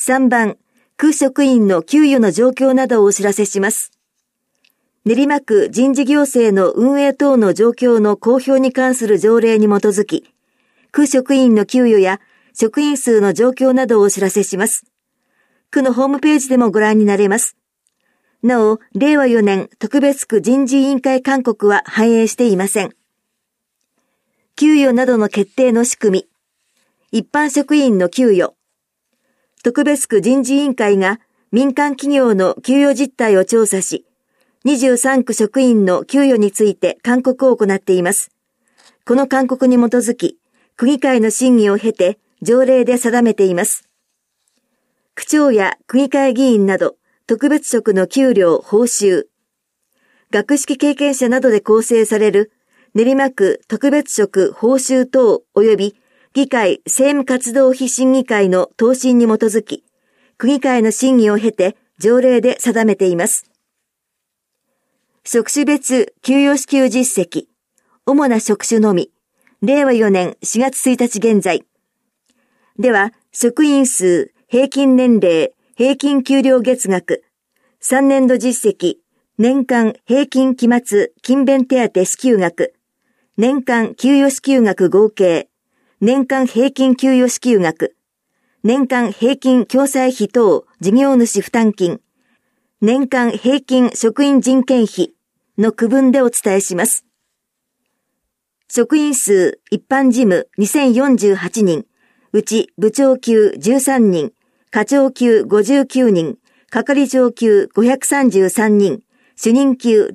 3番、区職員の給与の状況などをお知らせします。練馬区人事行政の運営等の状況の公表に関する条例に基づき、区職員の給与や職員数の状況などをお知らせします。区のホームページでもご覧になれます。なお、令和4年特別区人事委員会勧告は反映していません。給与などの決定の仕組み。一般職員の給与。特別区人事委員会が民間企業の給与実態を調査し、23区職員の給与について勧告を行っています。この勧告に基づき、区議会の審議を経て条例で定めています。区長や区議会議員など特別職の給料・報酬。学識経験者などで構成される練馬区特別職報酬等及び議会政務活動費審議会の答申に基づき、区議会の審議を経て条例で定めています。職種別給与支給実績。主な職種のみ。令和4年4月1日現在。では、職員数、平均年齢、平均給料月額、3年度実績、年間平均期末勤勉手当支給額、年間給与支給額合計、年間平均給与支給額、年間平均共済費等事業主負担金、年間平均職員人件費の区分でお伝えします。職員数一般事務2048人、うち部長級13人、課長級59人、係長級533人、主任級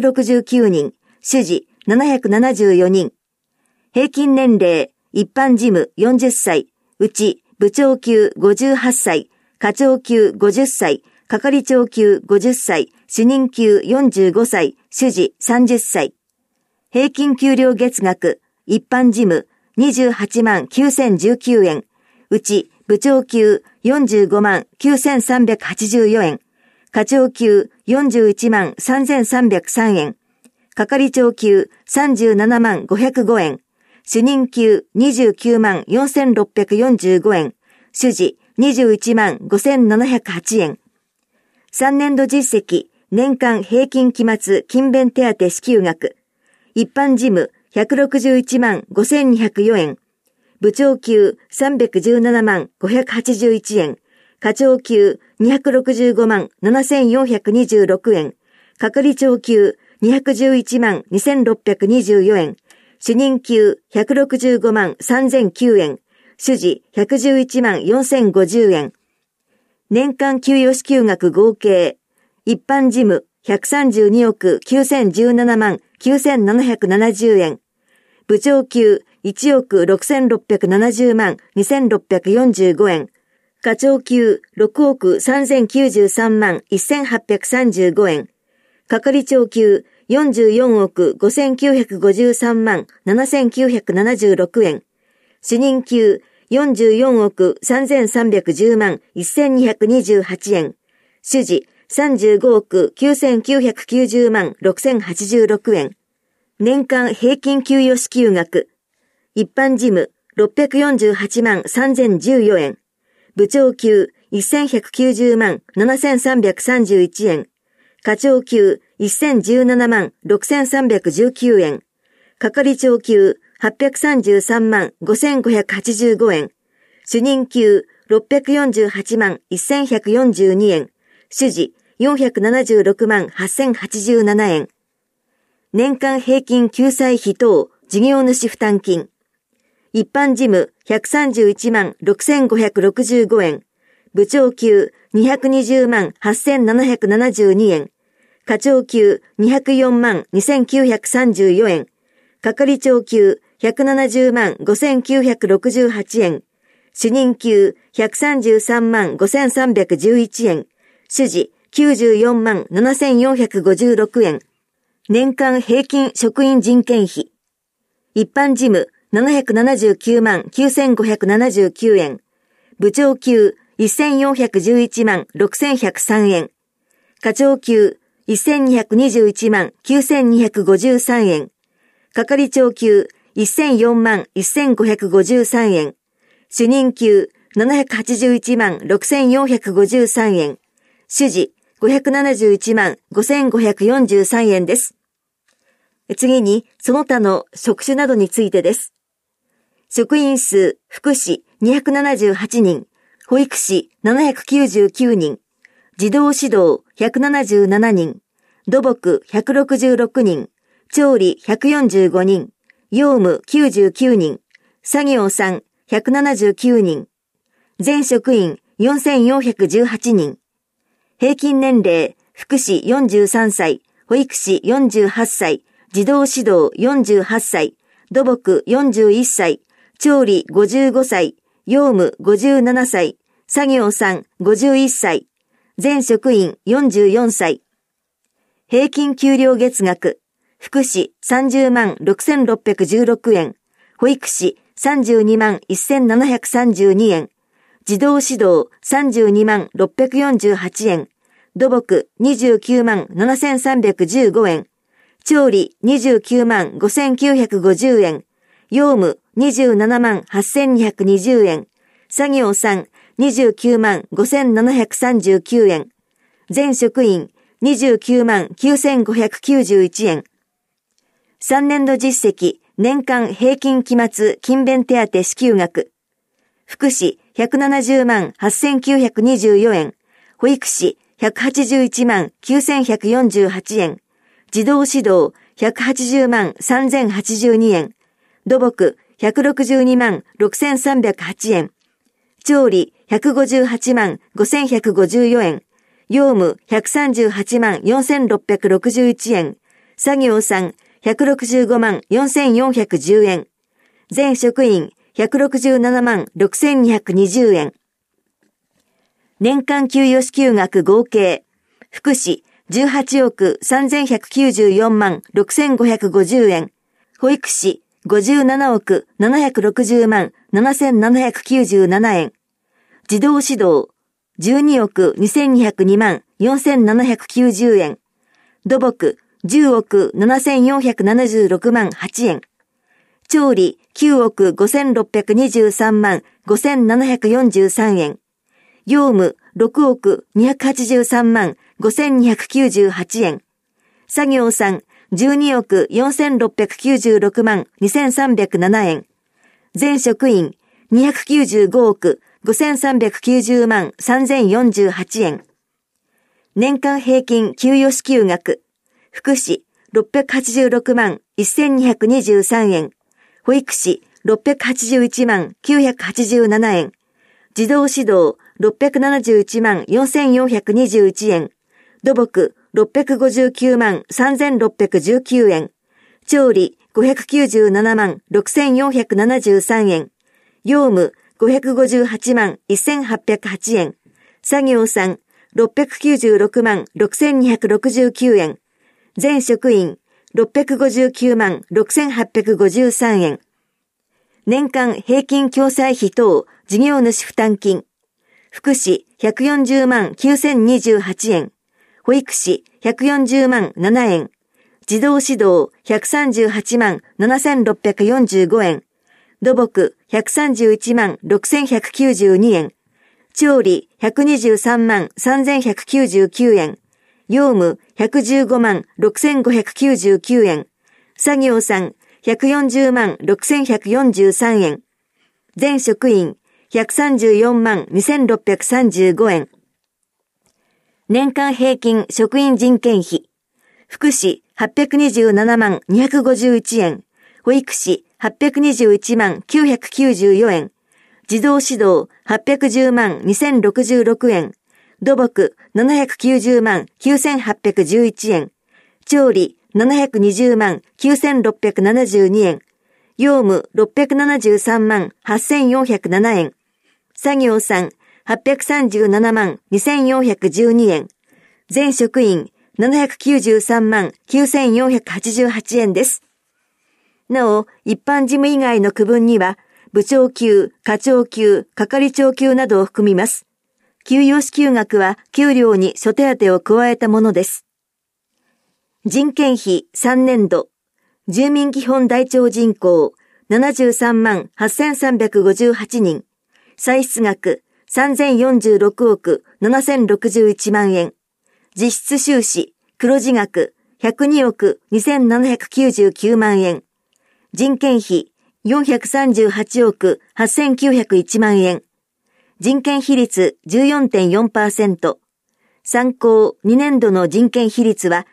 669人、主事774人。平均年齢、一般事務40歳、うち部長級58歳、課長級50歳、係長級50歳、主任級45歳、主事30歳。平均給料月額、一般事務28万9019円、うち部長級45万9384円、課長級41万3303円、係長級37万505円、主任級29万4645円、主事21万5708円。3年度実績、年間平均期末勤勉手当支給額、一般事務161万5204円、部長級317万581円、課長級265万7426円、係長級211万2624円、主任級165万3009円、主事111万4050円。年間給与支給額合計、一般事務132億9017万9770円、部長級1億6670万2645円、課長級6億3093万1835円、係長級44億5953万7976円、主任級44億3310万1228円、主事35億9990万6086円、年間平均給与支給額、一般事務648万3014円、部長級1190万7331円、課長級1017万6319円、係長級833万5585円、主任級648万1142円、主事476万8087円。年間平均救済費等事業主負担金。一般事務131万6565円、部長級220万8772円、課長級204万2934円、係長級170万5968円、主任級133万5311円、主事94万7456円、年間平均職員人件費、一般事務779万9579円、部長級1411万6103円、課長級1221万9253円、係長級1004万1553円、主任級 781万6453円。主事571万5543円です。次に、その他の職種などについてです。職員数、福祉278人、保育士799人、児童指導177人、土木166人、調理145人、用務99人、作業3 179人、全職員4418人、平均年齢、福祉43歳、保育士48歳、児童指導48歳、土木41歳、調理55歳、用務57歳、作業3 51歳、全職員44歳。平均給料月額、福祉30万6616円、保育士32万1732円、児童指導32万648円、土木29万7315円、調理29万5950円、用務27万8220円、作業3 29万5739円、全職員29万9591円。3年度実績、年間平均期末勤勉手当支給額。福祉170万8924円、保育士181万9148円、児童指導180万3082円、土木162万6308円、調理158万5154円、用務138万4661円、作業3 165万4410円、全職員167万6220円。年間給与支給額合計、福祉18億3194万6550円、保育士57億760万7797円、児童指導12億2202万4790円、土木10億7476万8円、調理9億5623万5743円、用務6億283万5298円、作業3 12億4696万2307円、全職員295億5390万3048円。年間平均給与支給額、福祉686万1223円、保育士681万987円、児童指導671万4421円、土木659万3619円、調理597万6473円、用務558万1808円、作業3 696万6269円、全職員659万6853円。年間平均共済費等事業主負担金、福祉140万9028円、保育士140万7円、児童指導138万7645円、土木131万6192円、調理123万3199円、用務115万6599円、作業3 140万6143円、全職員134万2635円。年間平均職員人件費、福祉827万251円、保育士821万994円、児童指導810万2066円、土木790万9811円、調理720万9672円、用務673万8407円、作業3 837万2412円、全職員793万9488円です。なお、一般事務以外の区分には、部長級、課長級、係長級などを含みます。給与支給額は給料に諸手当を加えたものです。人件費3年度、住民基本台帳人口73万8358人、 歳出額3046億7061万円。実質収支黒字額102億2799万円。人件費438億8901万円。人件費率 14.4%。参考2年度の人件費率は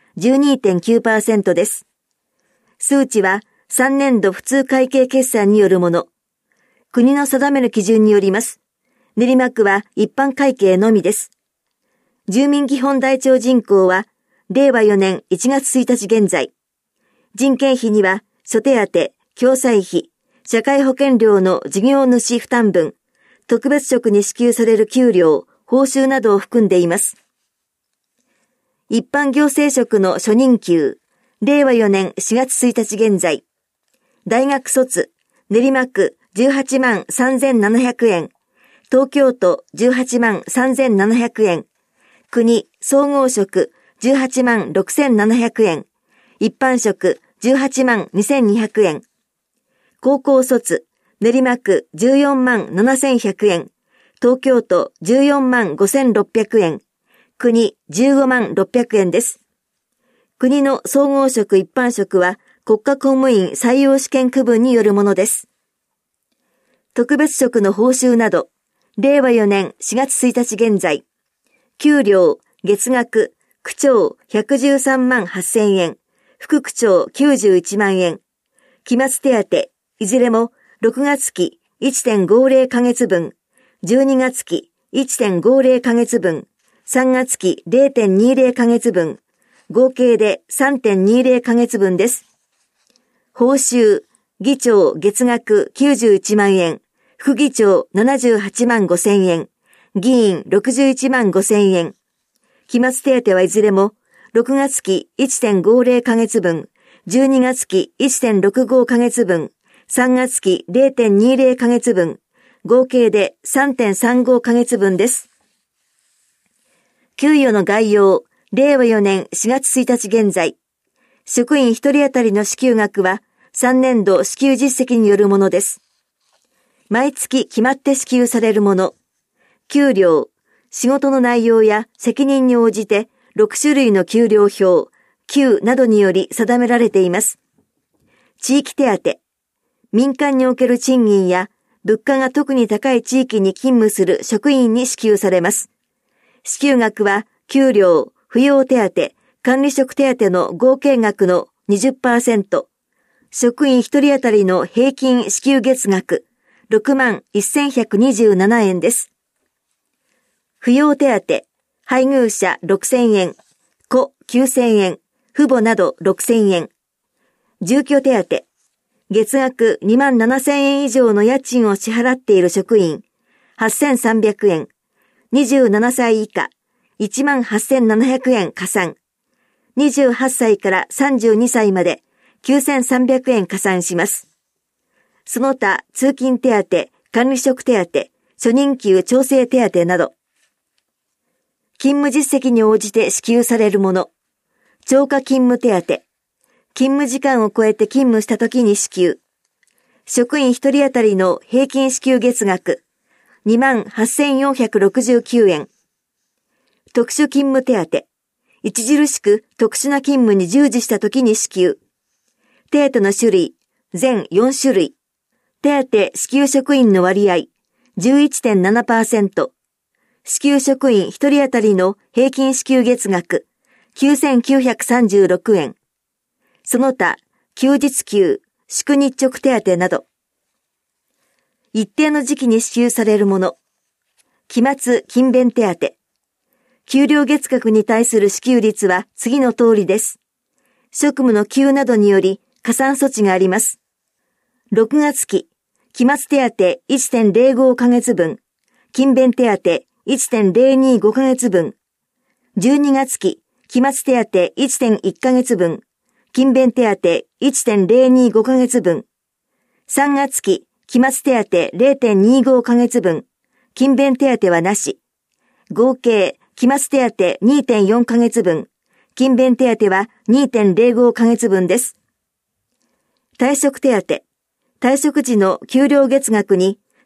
12.9% です。数値は3年度普通会計決算によるもの。国の定める基準によります。練馬区は一般会計のみです。住民基本台帳人口は、令和4年1月1日現在。人件費には、諸手当、共済費、社会保険料の事業主負担分、特別職に支給される給料、報酬などを含んでいます。一般行政職の初任給、令和4年4月1日現在。大学卒、練馬区18万3700円。東京都18万3700円。国総合職18万6700円。一般職18万2200円。高校卒練馬区14万7100円。東京都14万5600円。国15万600円です。国の総合職一般職は国家公務員採用試験区分によるものです。特別職の報酬など、令和4年4月1日現在、給料、月額、区長113万8000円、副区長91万円、期末手当、いずれも6月期 1.50 ヶ月分、12月期 1.50 ヶ月分、3月期 0.20 ヶ月分、合計で 3.20 ヶ月分です。報酬、議長月額91万円、副議長78万5千円、議員61万5千円。期末手当はいずれも6月期 1.50 ヶ月分、12月期 1.65 ヶ月分、3月期 0.20 ヶ月分、合計で 3.35 ヶ月分です。給与の概要、令和4年4月1日現在。職員1人当たりの支給額は3年度支給実績によるものです。毎月決まって支給されるもの。給料、仕事の内容や責任に応じて6種類の給料表、給などにより定められています。地域手当、民間における賃金や物価が特に高い地域に勤務する職員に支給されます。支給額は給料、扶養手当、管理職手当の合計額の 20%、職員1人当たりの平均支給月額、6万1127円です。扶養手当、配偶者6000円、子9000円、父母など6000円。住居手当、月額2万7000円以上の家賃を支払っている職員、8300円。27歳以下、1万8700円加算。28歳から32歳まで9300円加算します。その他、通勤手当、管理職手当、初任給調整手当など。勤務実績に応じて支給されるもの。超過勤務手当。勤務時間を超えて勤務した時に支給。職員1人当たりの平均支給月額。28,469円。特殊勤務手当。著しく特殊な勤務に従事した時に支給。手当の種類、全4種類。手当支給職員の割合、11.7%。支給職員1人当たりの平均支給月額、9,936円。その他、休日給、祝日直手当など。一定の時期に支給されるもの。期末勤勉手当。給料月額に対する支給率は次の通りです。職務の急などにより加算措置があります。6月期、期末手当 1.05 ヶ月分、勤勉手当 1.025 ヶ月分、12月期、期末手当 1.1 ヶ月分、勤勉手当 1.025 ヶ月分、3月期、期末手当 0.25 ヶ月分、勤勉手当はなし、合計、期末手当 2.4 ヶ月分、勤勉手当は 2.05 ヶ月分です。退職手当、退職時の給料月額に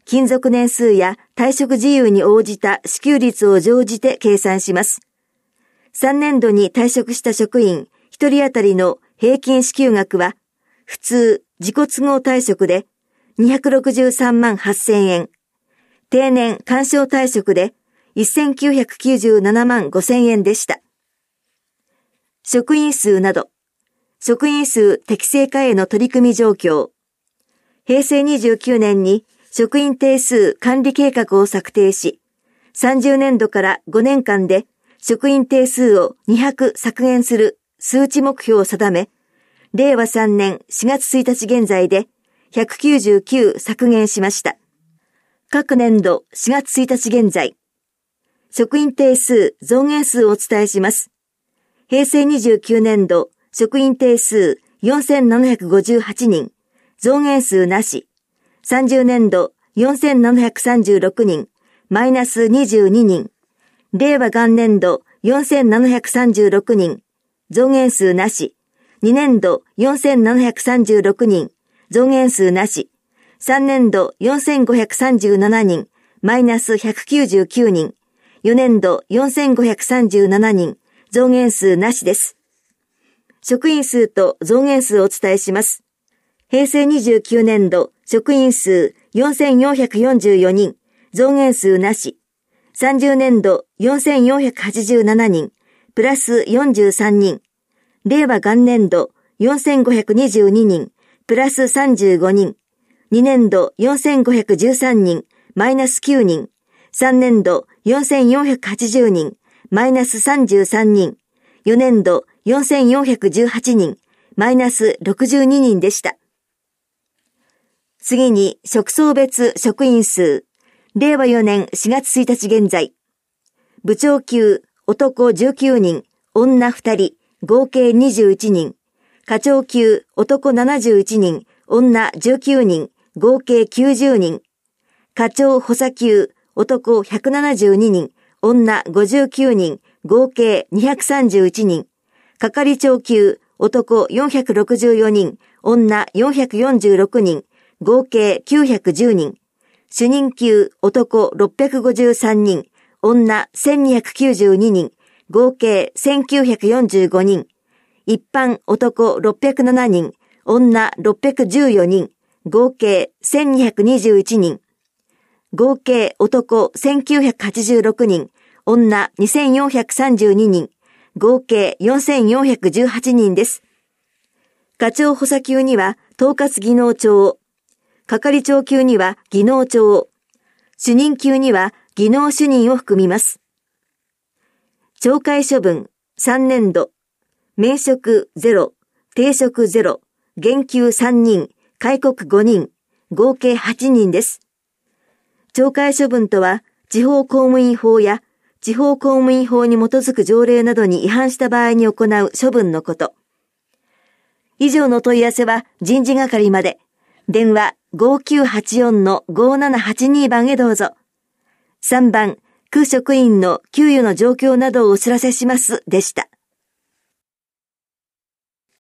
勤続年数や退職事由に応じた支給率を乗じて計算します。3年度に退職した職員1人当たりの平均支給額は、普通、自己都合退職で263万8000円、定年干渉退職で1997万5000円でした。職員数など、職員数適正化への取り組み状況。平成29年に職員定数管理計画を策定し、30年度から5年間で職員定数を200削減する数値目標を定め、令和3年4月1日現在で199削減しました。各年度4月1日現在、職員定数増減数をお伝えします。平成29年度職員定数4758人、増減数なし。30年度4736人、マイナス22人。令和元年度4736人、増減数なし。2年度4736人、増減数なし。3年度4537人、マイナス199人。4年度4537人、増減数なしです。職員数と増減数をお伝えします。平成29年度職員数4444人、増減数なし。30年度4487人、プラス43人。令和元年度4522人、プラス35人。2年度4513人、マイナス9人。3年度4480人、マイナス33人。4年度4418人、マイナス62人でした。次に、職層別職員数。令和4年4月1日現在。部長級、男19人、女2人、合計21人。課長級、男71人、女19人、合計90人。課長補佐級、男172人、女59人、合計231人。係長級、男464人、女446人、合計910人。主任級、男653人、女1292人、合計1945人。一般男607人、女614人、合計1221人。合計男1986人、女2432人、合計4418人です。課長補佐級には統括技能長、係長級には技能長、主任級には技能主任を含みます。懲戒処分3年度、免職0、停職0、減給3人、戒告5人、合計8人です。懲戒処分とは、地方公務員法や地方公務員法に基づく条例などに違反した場合に行う処分のこと。以上の問い合わせは人事係まで。電話 5984-5782 番へどうぞ。3番、空職員の給与の状況などをお知らせしますでした。